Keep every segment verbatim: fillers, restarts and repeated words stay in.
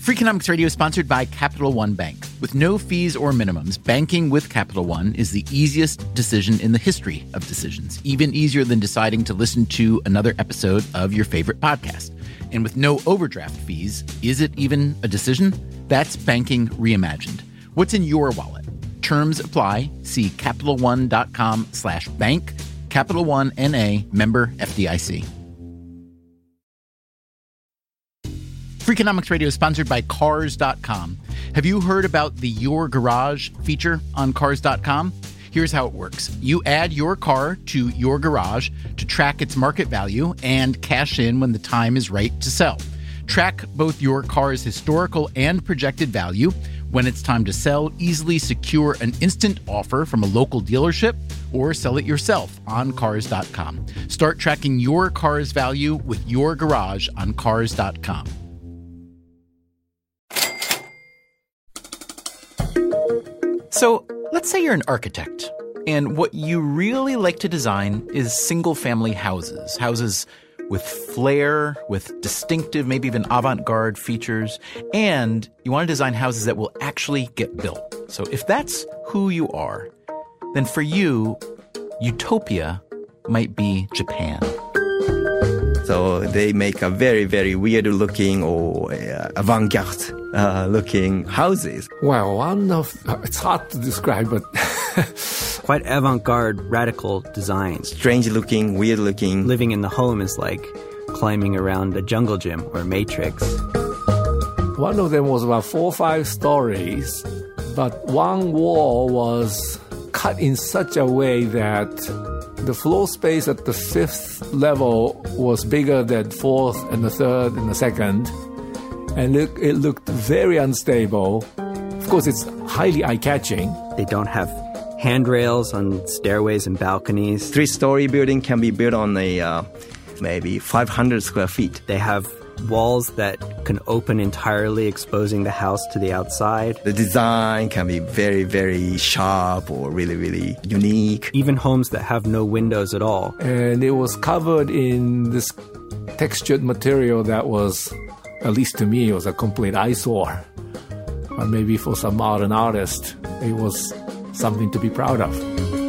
Freakonomics Radio is sponsored by Capital One Bank. With no fees or minimums, banking with Capital One is the easiest decision in the history of decisions, even easier than deciding to listen to another episode of your favorite podcast. And with no overdraft fees, is it even a decision? That's banking reimagined. What's in your wallet? Terms apply. See CapitalOne.com slash bank. Capital One N A, member F D I C. Freakonomics Radio is sponsored by Cars dot com. Have you heard about the Your Garage feature on Cars dot com? Here's how it works. You add your car to your garage to track its market value and cash in when the time is right to sell. Track both your car's historical and projected value. When it's time to sell, easily secure an instant offer from a local dealership or sell it yourself on Cars dot com. Start tracking your car's value with your garage on Cars dot com. So let's say you're an architect, and what you really like to design is single-family houses, houses with flair, with distinctive, maybe even avant-garde features, and you want to design houses that will actually get built. So if that's who you are, then for you, utopia might be Japan. So they make a very, very weird-looking or uh, avant-garde uh, looking houses. Well, one of it's hard to describe, but quite avant-garde, radical designs. Strange-looking, weird-looking. Living in the home is like climbing around a jungle gym or a matrix. One of them was about four or five stories, but one wall was cut in such a way that the floor space at the fifth level was bigger than fourth and the third and the second. And it, it looked very unstable. Of course, it's highly eye-catching. They don't have handrails on stairways and balconies. Three-story building can be built on a uh, maybe five hundred square feet. They have walls that can open entirely, exposing the house to the outside. The design can be very, very sharp or really, really unique. Even homes that have no windows at all. And it was covered in this textured material that was, at least to me, it was a complete eyesore. But maybe for some modern artist, it was something to be proud of.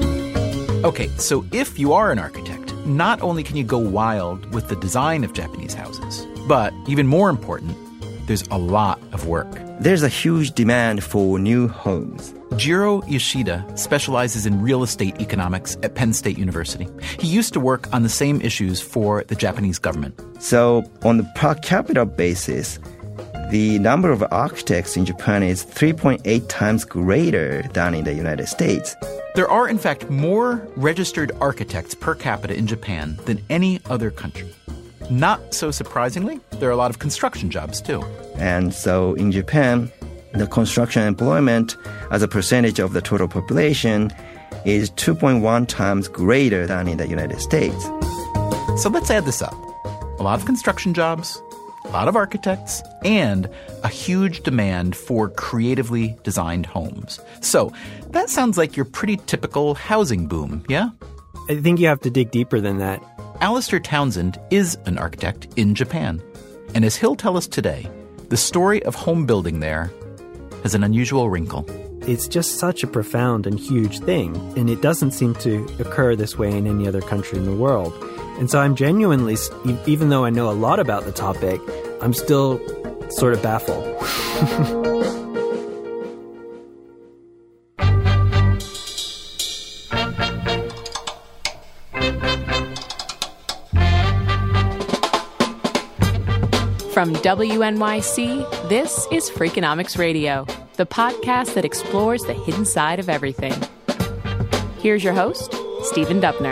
Okay, so if you are an architect, not only can you go wild with the design of Japanese houses, but even more important, there's a lot of work. There's a huge demand for new homes. Jiro Yoshida specializes in real estate economics at Penn State University. He used to work on the same issues for the Japanese government. So on the per capita basis, the number of architects in Japan is three point eight times greater than in the United States. There are, in fact, more registered architects per capita in Japan than any other country. Not so surprisingly, there are a lot of construction jobs, too. And so in Japan, the construction employment as a percentage of the total population is two point one times greater than in the United States. So let's add this up. A lot of construction jobs, a lot of architects, and a huge demand for creatively designed homes. So that sounds like your pretty typical housing boom, yeah? I think you have to dig deeper than that. Alistair Townsend is an architect in Japan. And as he'll tell us today, the story of home building there has an unusual wrinkle. It's just such a profound and huge thing, and it doesn't seem to occur this way in any other country in the world. And so I'm genuinely, even though I know a lot about the topic, I'm still sort of baffled. From W N Y C, this is Freakonomics Radio, the podcast that explores the hidden side of everything. Here's your host, Stephen Dubner.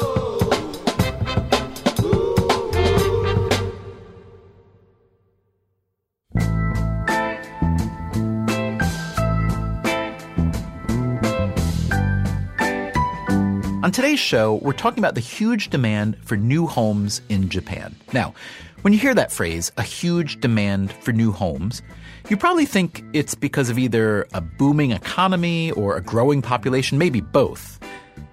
On today's show, we're talking about the huge demand for new homes in Japan. Now, when you hear that phrase, a huge demand for new homes, you probably think it's because of either a booming economy or a growing population, maybe both.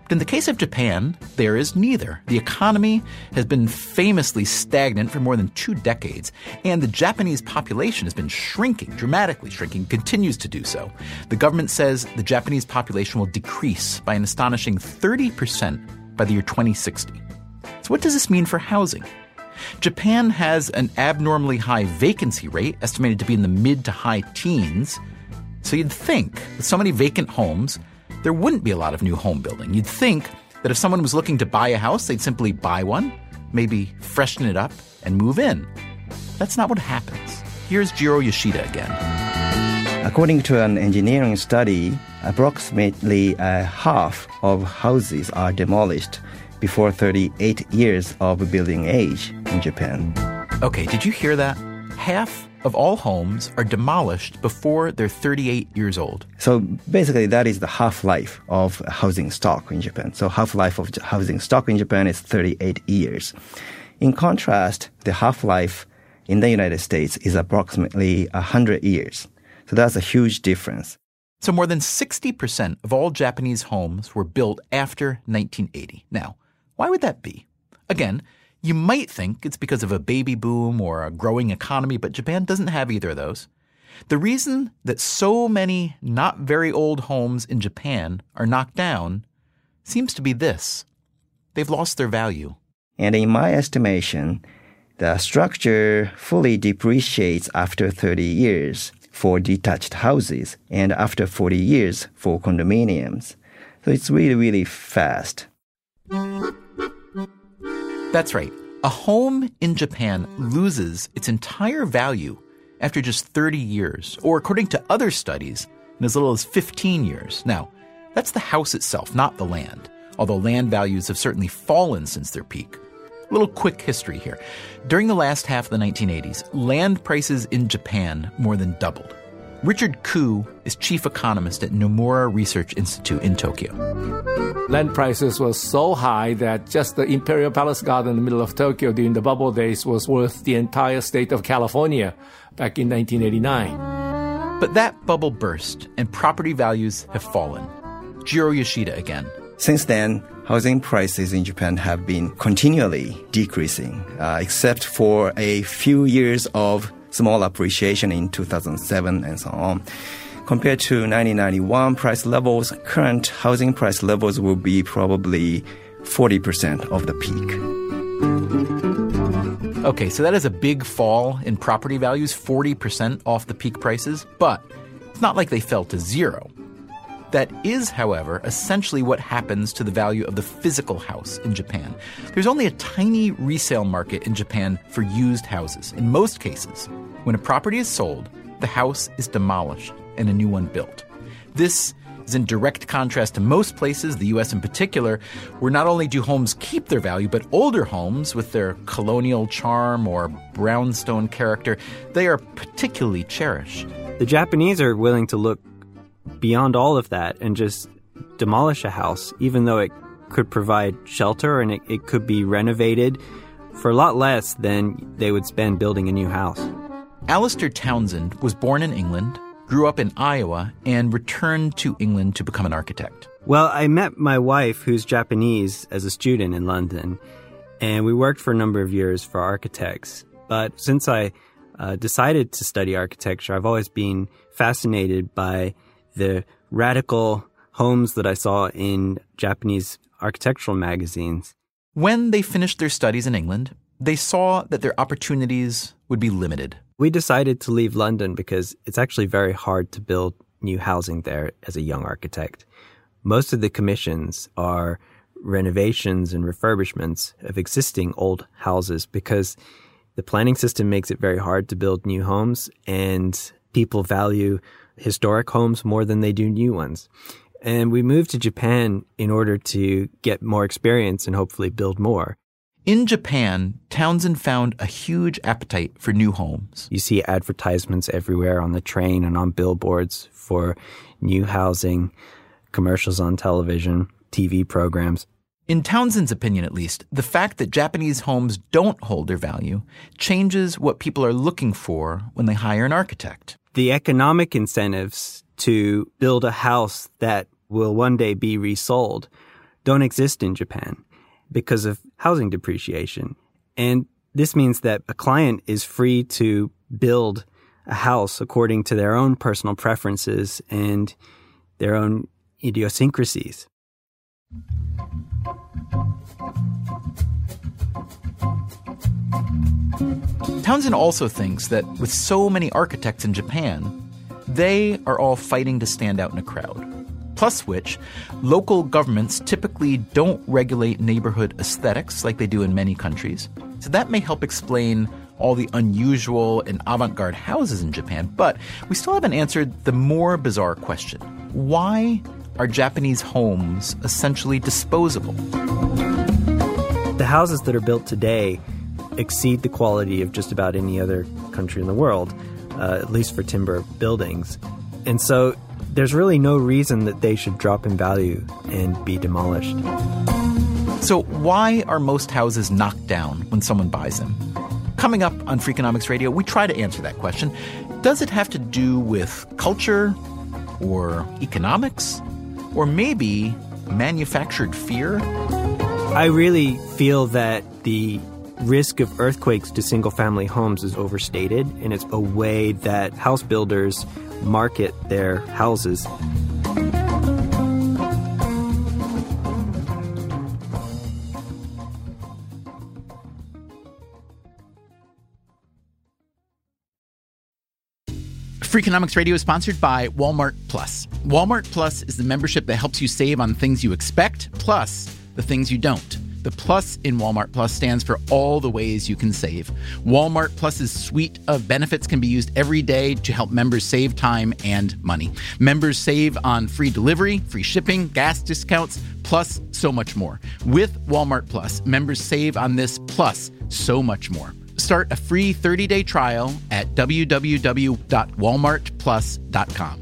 But in the case of Japan, there is neither. The economy has been famously stagnant for more than two decades, and the Japanese population has been shrinking, dramatically shrinking, continues to do so. The government says the Japanese population will decrease by an astonishing thirty percent by the year twenty sixty. So what does this mean for housing? Japan has an abnormally high vacancy rate, estimated to be in the mid to high teens. So you'd think, with so many vacant homes, there wouldn't be a lot of new home building. You'd think that if someone was looking to buy a house, they'd simply buy one, maybe freshen it up, and move in. That's not what happens. Here's Jiro Yoshida again. According to an engineering study, approximately a half of houses are demolished before thirty-eight years of building age in Japan. Okay, did you hear that? Half of all homes are demolished before they're thirty-eight years old. So basically, that is the half-life of housing stock in Japan. So half-life of housing stock in Japan is thirty-eight years. In contrast, the half-life in the United States is approximately one hundred years. So that's a huge difference. So more than sixty percent of all Japanese homes were built after nineteen eighty. Now, why would that be? Again, you might think it's because of a baby boom or a growing economy, but Japan doesn't have either of those. The reason that so many not very old homes in Japan are knocked down seems to be this. They've lost their value. And in my estimation, the structure fully depreciates after thirty years for detached houses and after forty years for condominiums. So it's really, really fast. That's right. A home in Japan loses its entire value after just thirty years, or according to other studies, in as little as fifteen years. Now, that's the house itself, not the land, although land values have certainly fallen since their peak. A little quick history here. During the last half of the nineteen eighties, land prices in Japan more than doubled. Richard Koo is chief economist at Nomura Research Institute in Tokyo. Land prices were so high that just the Imperial Palace Garden in the middle of Tokyo during the bubble days was worth the entire state of California back in nineteen eighty-nine. But that bubble burst and property values have fallen. Jiro Yoshida again. Since then, housing prices in Japan have been continually decreasing, uh, except for a few years of small appreciation in two thousand seven and so on. Compared to nineteen ninety-one price levels, current housing price levels will be probably forty percent of the peak. Okay, so that is a big fall in property values, forty percent off the peak prices, but it's not like they fell to zero. That is, however, essentially what happens to the value of the physical house in Japan. There's only a tiny resale market in Japan for used houses. In most cases, when a property is sold, the house is demolished and a new one built. This is in direct contrast to most places, the U S in particular, where not only do homes keep their value, but older homes with their colonial charm or brownstone character, they are particularly cherished. The Japanese are willing to look beyond all of that and just demolish a house, even though it could provide shelter and it, it could be renovated for a lot less than they would spend building a new house. Alistair Townsend was born in England, grew up in Iowa, and returned to England to become an architect. Well, I met my wife, who's Japanese, as a student in London, and we worked for a number of years for architects. But since I uh, decided to study architecture, I've always been fascinated by the radical homes that I saw in Japanese architectural magazines. When they finished their studies in England, they saw that their opportunities would be limited. We decided to leave London because it's actually very hard to build new housing there as a young architect. Most of the commissions are renovations and refurbishments of existing old houses because the planning system makes it very hard to build new homes, and people value historic homes more than they do new ones. And we moved to Japan in order to get more experience and hopefully build more. In Japan, Townsend found a huge appetite for new homes. You see advertisements everywhere on the train and on billboards for new housing, commercials on television, T V programs. In Townsend's opinion, at least, the fact that Japanese homes don't hold their value changes what people are looking for when they hire an architect. The economic incentives to build a house that will one day be resold don't exist in Japan because of housing depreciation. And this means that a client is free to build a house according to their own personal preferences and their own idiosyncrasies. Townsend also thinks that with so many architects in Japan, they are all fighting to stand out in a crowd. Plus which, local governments typically don't regulate neighborhood aesthetics like they do in many countries. So that may help explain all the unusual and avant-garde houses in Japan. But we still haven't answered the more bizarre question. Why are Japanese homes essentially disposable? The houses that are built today exceed the quality of just about any other country in the world, uh, at least for timber buildings. And so there's really no reason that they should drop in value and be demolished. So why are most houses knocked down when someone buys them? Coming up on Freakonomics Radio, we try to answer that question. Does it have to do with culture or economics or maybe manufactured fear? I really feel that the risk of earthquakes to single-family homes is overstated, and it's a way that house builders market their houses. Freakonomics Radio is sponsored by Walmart Plus. Walmart Plus is the membership that helps you save on things you expect, plus the things you don't. The plus in Walmart Plus stands for all the ways you can save. Walmart Plus's suite of benefits can be used every day to help members save time and money. Members save on free delivery, free shipping, gas discounts, plus so much more. With Walmart Plus, members save on this plus so much more. Start a free thirty-day trial at w w w dot walmart plus dot com.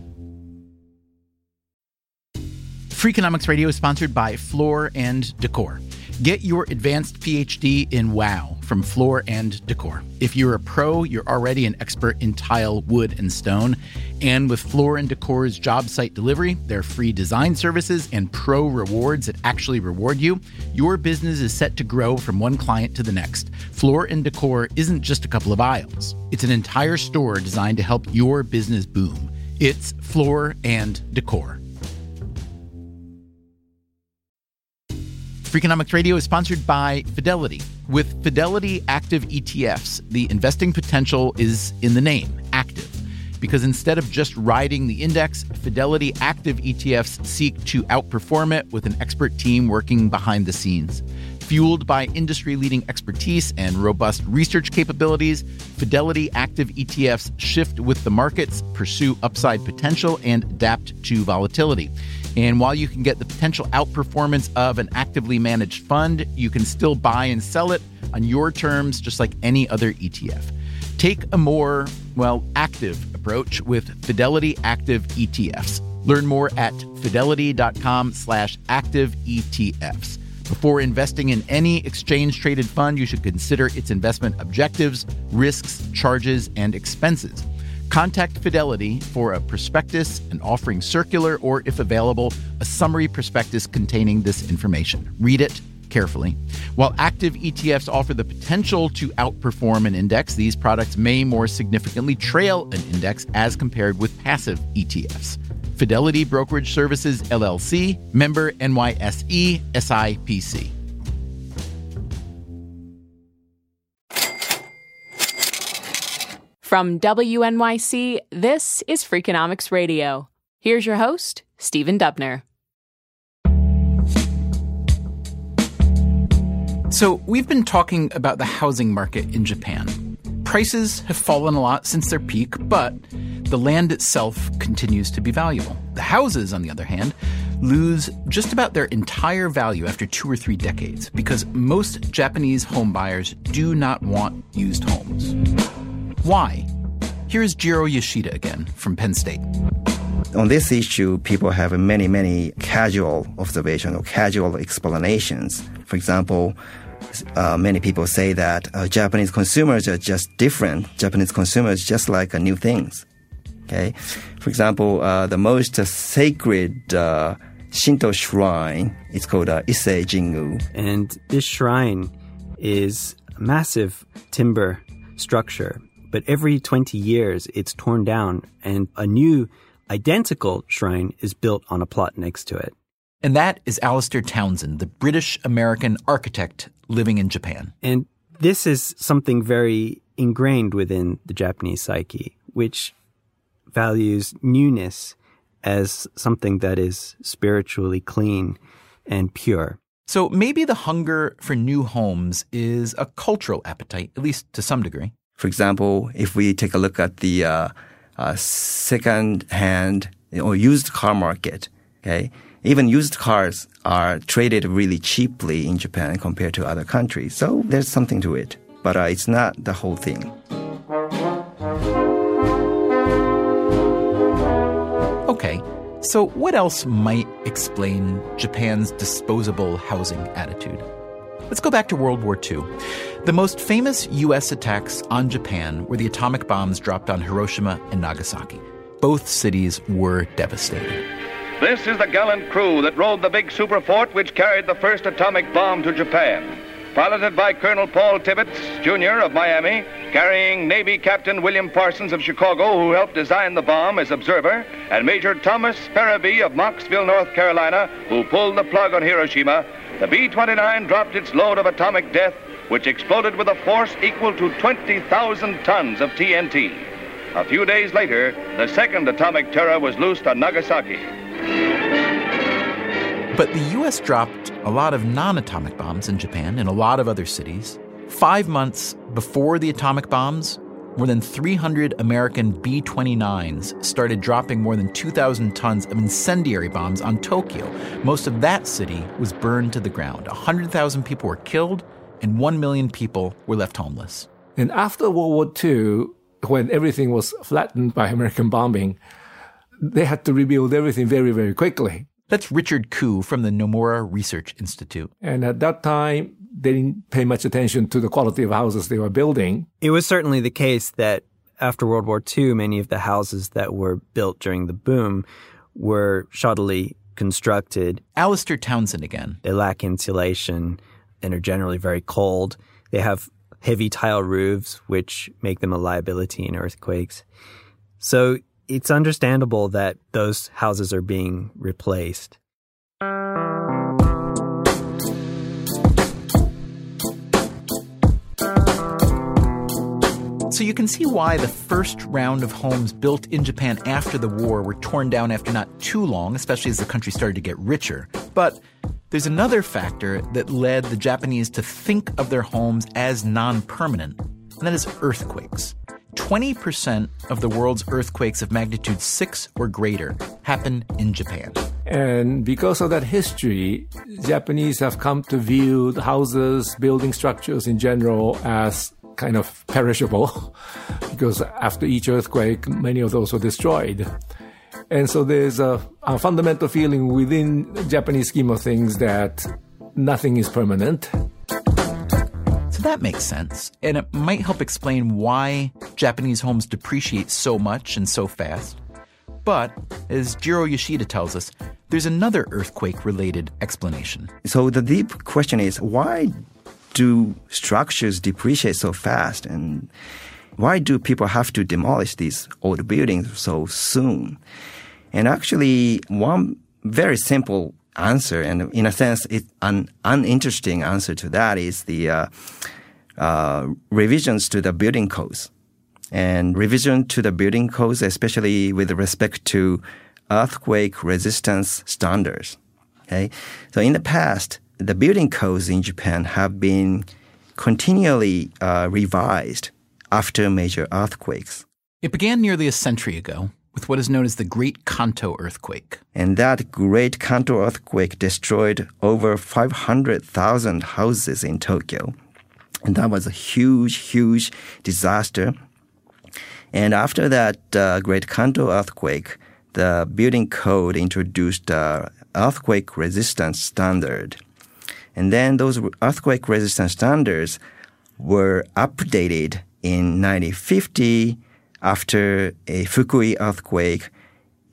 Freakonomics Radio is sponsored by Floor and Decor. Get your advanced P H D in WOW from Floor and Decor. If you're a pro, you're already an expert in tile, wood, and stone. And with Floor and Decor's job site delivery, their free design services, and pro rewards that actually reward you, your business is set to grow from one client to the next. Floor and Decor isn't just a couple of aisles. It's an entire store designed to help your business boom. It's Floor and Decor. Freakonomics Radio is sponsored by Fidelity. With Fidelity Active E T Fs, the investing potential is in the name, active. Because instead of just riding the index, Fidelity Active E T Fs seek to outperform it with an expert team working behind the scenes. Fueled by industry-leading expertise and robust research capabilities, Fidelity Active E T Fs shift with the markets, pursue upside potential, and adapt to volatility. And while you can get the potential outperformance of an actively managed fund, you can still buy and sell it on your terms, just like any other E T F. Take a more, well, active approach with Fidelity Active E T Fs. Learn more at fidelity.com slash active ETFs. Before investing in any exchange-traded fund, you should consider its investment objectives, risks, charges, and expenses. Contact Fidelity for a prospectus, an offering circular, or, if available, a summary prospectus containing this information. Read it carefully. While active E T Fs offer the potential to outperform an index, these products may more significantly trail an index as compared with passive E T Fs. Fidelity Brokerage Services, L L C, member N Y S E, S I P C. From W N Y C, this is Freakonomics Radio. Here's your host, Stephen Dubner. So we've been talking about the housing market in Japan. Prices have fallen a lot since their peak, but the land itself continues to be valuable. The houses, on the other hand, lose just about their entire value after two or three decades because most Japanese home buyers do not want used homes. Why? Here's Jiro Yoshida again from Penn State. On this issue, people have many, many casual observations or casual explanations. For example, uh, many people say that uh, Japanese consumers are just different. Japanese consumers just like uh, new things. Okay, for example, uh, the most uh, sacred uh, Shinto shrine. It's called uh, Issei Jingu. And this shrine is a massive timber structure. But every twenty years, it's torn down and a new identical shrine is built on a plot next to it. And that is Alastair Townsend, the British-American architect living in Japan. And this is something very ingrained within the Japanese psyche, which values newness as something that is spiritually clean and pure. So maybe the hunger for new homes is a cultural appetite, at least to some degree. For example, if we take a look at the uh, uh, second-hand or used car market, okay, even used cars are traded really cheaply in Japan compared to other countries. So there's something to it, but uh, it's not the whole thing. Okay, so what else might explain Japan's disposable housing attitude? Let's go back to World War Two. The most famous U S attacks on Japan were the atomic bombs dropped on Hiroshima and Nagasaki. Both cities were devastated. This is the gallant crew that rode the big super fort which carried the first atomic bomb to Japan. Piloted by Colonel Paul Tibbets, Junior of Miami, carrying Navy Captain William Parsons of Chicago, who helped design the bomb as observer, and Major Thomas Farabee of Mocksville, North Carolina, who pulled the plug on Hiroshima, the B twenty-nine dropped its load of atomic death, which exploded with a force equal to twenty thousand tons of T N T. A few days later, the second atomic terror was loosed on Nagasaki. But the U S dropped a lot of non-atomic bombs in Japan and a lot of other cities. Five months before the atomic bombs, more than three hundred American B twenty-nines started dropping more than two thousand tons of incendiary bombs on Tokyo. Most of that city was burned to the ground. one hundred thousand people were killed and one million people were left homeless. And after World War Two, when everything was flattened by American bombing, they had to rebuild everything very, very quickly. That's Richard Koo from the Nomura Research Institute. And at that time, they didn't pay much attention to the quality of houses they were building. It was certainly the case that after World War Two, many of the houses that were built during the boom were shoddily constructed. Alastair Townsend again. They lack insulation and are generally very cold. They have heavy tile roofs, which make them a liability in earthquakes. So it's understandable that those houses are being replaced. So you can see why the first round of homes built in Japan after the war were torn down after not too long, especially as the country started to get richer. But there's another factor that led the Japanese to think of their homes as non-permanent, and that is earthquakes. twenty percent of the world's earthquakes of magnitude six or greater happen in Japan. And because of that history, Japanese have come to view the houses, building structures in general as kind of perishable because after each earthquake, many of those were destroyed. And so there's a, a fundamental feeling within the Japanese scheme of things that nothing is permanent. So that makes sense, and it might help explain why Japanese homes depreciate so much and so fast. But, as Jiro Yoshida tells us, there's another earthquake-related explanation. So the deep question is, why do structures depreciate so fast, and why do people have to demolish these old buildings so soon? And actually, one very simple answer, and in a sense, it's an uninteresting answer to that, is the uh, uh, revisions to the building codes. And revision to the building codes, especially with respect to earthquake resistance standards. Okay, so in the past, the building codes in Japan have been continually uh, revised after major earthquakes. It began nearly a century ago with what is known as the Great Kanto earthquake. And that Great Kanto earthquake destroyed over five hundred thousand houses in Tokyo. And that was a huge, huge disaster. And after that uh, Great Kanto earthquake, the building code introduced uh, earthquake resistance standard. And then those earthquake resistance standards were updated in nineteen fifty after a Fukui earthquake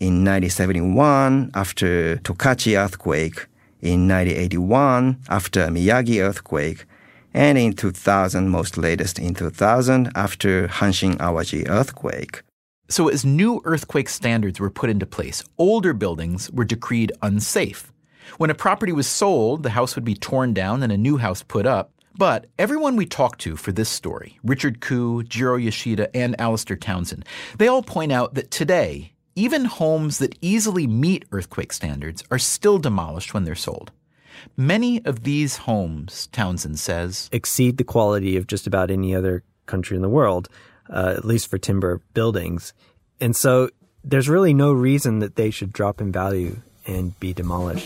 in nineteen seventy-one after Tokachi earthquake, in nineteen eighty-one after Miyagi earthquake, and in two thousand, most latest in two thousand after Hanshin Awaji earthquake. So as new earthquake standards were put into place, older buildings were decreed unsafe. When a property was sold, the house would be torn down and a new house put up. But everyone we talked to for this story, Richard Koo, Jiro Yoshida, and Alistair Townsend, they all point out that today, even homes that easily meet earthquake standards are still demolished when they're sold. Many of these homes, Townsend says, exceed the quality of just about any other country in the world, uh, at least for timber buildings. And so there's really no reason that they should drop in value and be demolished.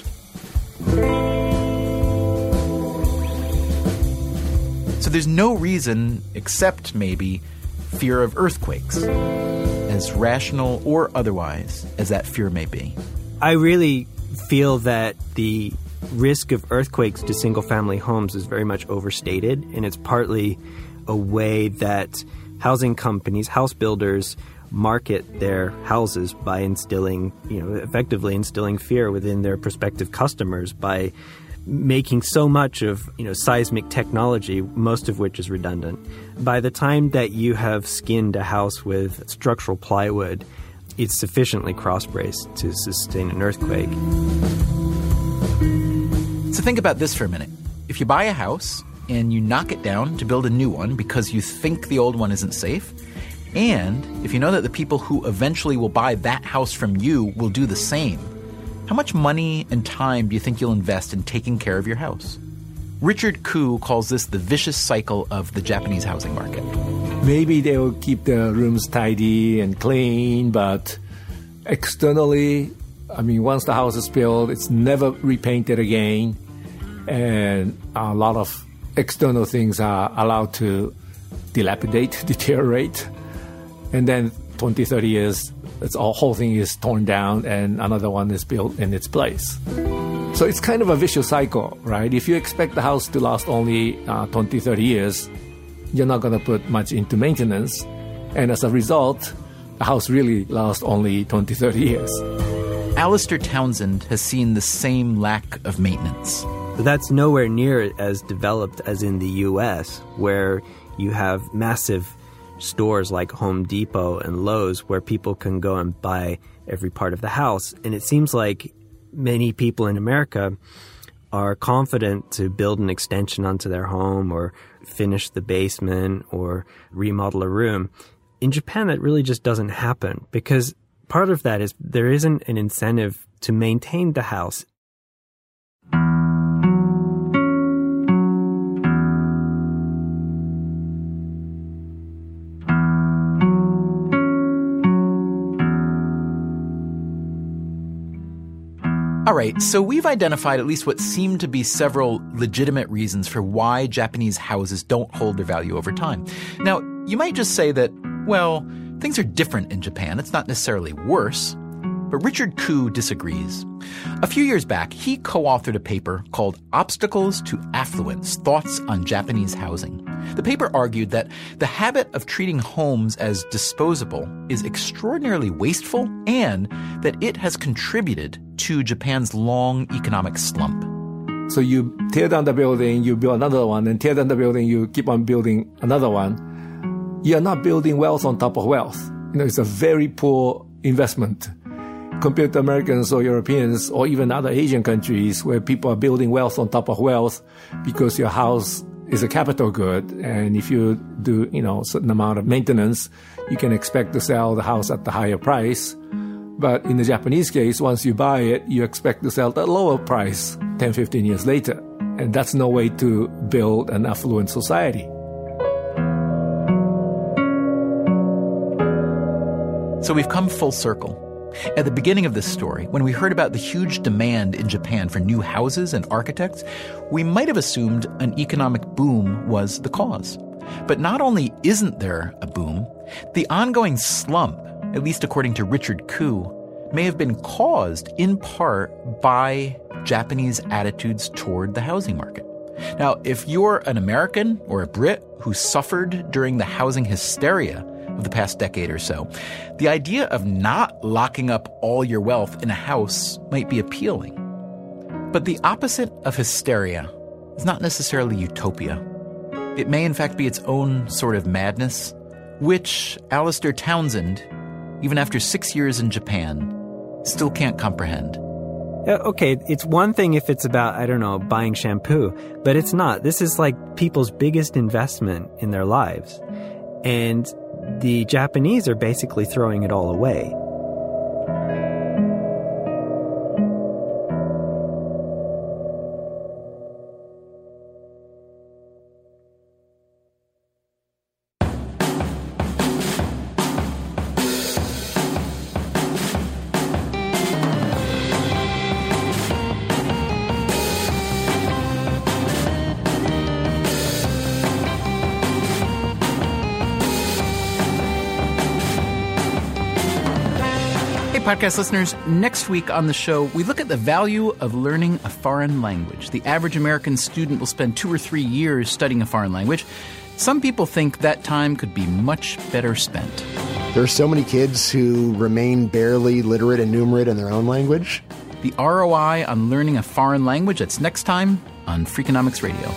So there's no reason, except maybe fear of earthquakes, as rational or otherwise as that fear may be. I really feel that the risk of earthquakes to single-family homes is very much overstated, and it's partly a way that housing companies, house builders, market their houses by instilling, you know, effectively instilling fear within their prospective customers by making so much of, you know, seismic technology, most of which is redundant. By the time that you have skinned a house with structural plywood, it's sufficiently cross-braced to sustain an earthquake. So think about this for a minute. If you buy a house and you knock it down to build a new one because you think the old one isn't safe, and if you know that the people who eventually will buy that house from you will do the same, how much money and time do you think you'll invest in taking care of your house? Richard Koo calls this the vicious cycle of the Japanese housing market. Maybe they will keep the rooms tidy and clean, but externally, I mean, once the house is built, it's never repainted again. And a lot of external things are allowed to dilapidate, deteriorate. And then twenty, thirty years, it's all whole thing is torn down and another one is built in its place. So it's kind of a vicious cycle, right? If you expect the house to last only uh, twenty, thirty years, you're not going to put much into maintenance. And as a result, the house really lasts only twenty, thirty years. Alistair Townsend has seen the same lack of maintenance. But that's nowhere near as developed as in the U S, where you have massive stores like Home Depot and Lowe's where people can go and buy every part of the house. And it seems like many people in America are confident to build an extension onto their home or finish the basement or remodel a room. In Japan, that really just doesn't happen because part of that is there isn't an incentive to maintain the house. All right, so we've identified at least what seem to be several legitimate reasons for why Japanese houses don't hold their value over time. Now, you might just say that, well, things are different in Japan. It's not necessarily worse. But Richard Koo disagrees. A few years back, he co-authored a paper called Obstacles to Affluence, Thoughts on Japanese Housing. The paper argued that the habit of treating homes as disposable is extraordinarily wasteful and that it has contributed to Japan's long economic slump. So you tear down the building, you build another one, and tear down the building, you keep on building another one. You're not building wealth on top of wealth. You know, it's a very poor investment compared to Americans or Europeans or even other Asian countries where people are building wealth on top of wealth because your house is a capital good. And if you do, you know, a certain amount of maintenance, you can expect to sell the house at the higher price. But in the Japanese case, once you buy it, you expect to sell at a lower price ten, fifteen years later. And that's no way to build an affluent society. So we've come full circle. At the beginning of this story, when we heard about the huge demand in Japan for new houses and architects, we might have assumed an economic boom was the cause. But not only isn't there a boom, the ongoing slump, at least according to Richard Koo, may have been caused in part by Japanese attitudes toward the housing market. Now, if you're an American or a Brit who suffered during the housing hysteria of the past decade or so. The idea of not locking up all your wealth in a house might be appealing. But the opposite of hysteria is not necessarily utopia. It may in fact be its own sort of madness, which Alistair Townsend, even after six years in Japan, still can't comprehend. Okay, it's one thing if it's about, I don't know, buying shampoo, but it's not. This is like people's biggest investment in their lives. And the Japanese are basically throwing it all away. Podcast listeners, next week on the show, we look at the value of learning a foreign language. The average American student will spend two or three years studying a foreign language. Some people think that time could be much better spent. There are so many kids who remain barely literate and numerate in their own language. The R O I on learning a foreign language, that's next time on Freakonomics Radio.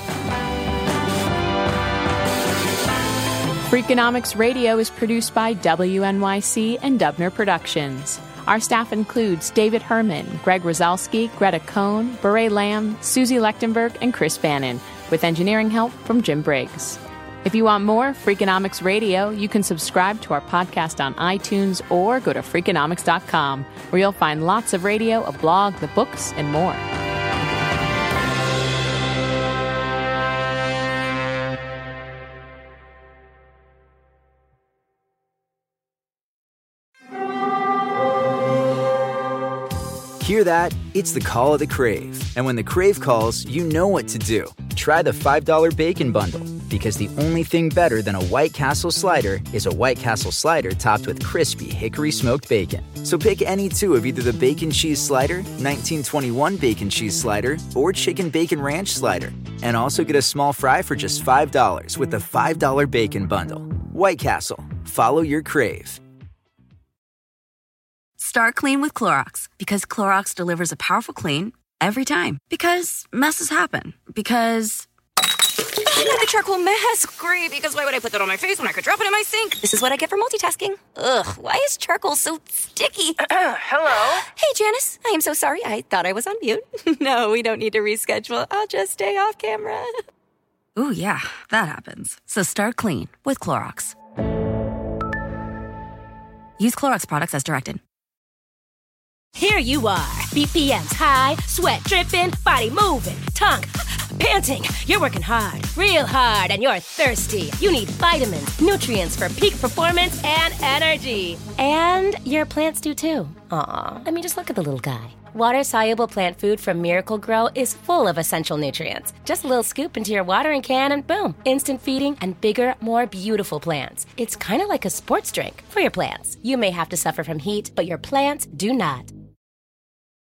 Freakonomics Radio is produced by W N Y C and Dubner Productions. Our staff includes David Herman, Greg Rosalski, Greta Cohn, Beret Lamb, Susie Lechtenberg, and Chris Bannon, with engineering help from Jim Briggs. If you want more Freakonomics Radio, you can subscribe to our podcast on iTunes or go to Freakonomics dot com, where you'll find lots of radio, a blog, the books, and more. Hear that? It's the call of the Crave. And when the Crave calls, you know what to do. Try the five dollar Bacon Bundle, because the only thing better than a White Castle slider is a White Castle slider topped with crispy hickory smoked bacon. So pick any two of either the Bacon Cheese Slider, nineteen twenty-one Bacon Cheese Slider, or Chicken Bacon Ranch Slider. And also get a small fry for just five dollars with the five dollar Bacon Bundle. White Castle. Follow your Crave. Start clean with Clorox, because Clorox delivers a powerful clean every time. Because messes happen. Because the charcoal mask. Great, because why would I put that on my face when I could drop it in my sink? This is what I get for multitasking. Ugh, why is charcoal so sticky? Hello? Hey, Janice. I am so sorry. I thought I was on mute. No, we don't need to reschedule. I'll just stay off camera. Ooh, yeah, that happens. So start clean with Clorox. Use Clorox products as directed. Here you are, B P Ms high, sweat dripping, body moving, tongue panting. You're working hard, real hard, and you're thirsty. You need vitamins, nutrients for peak performance and energy. And your plants do too. Aw, I mean, just look at the little guy. Water-soluble plant food from Miracle Grow is full of essential nutrients. Just a little scoop into your watering can and boom, instant feeding and bigger, more beautiful plants. It's kind of like a sports drink for your plants. You may have to suffer from heat, but your plants do not.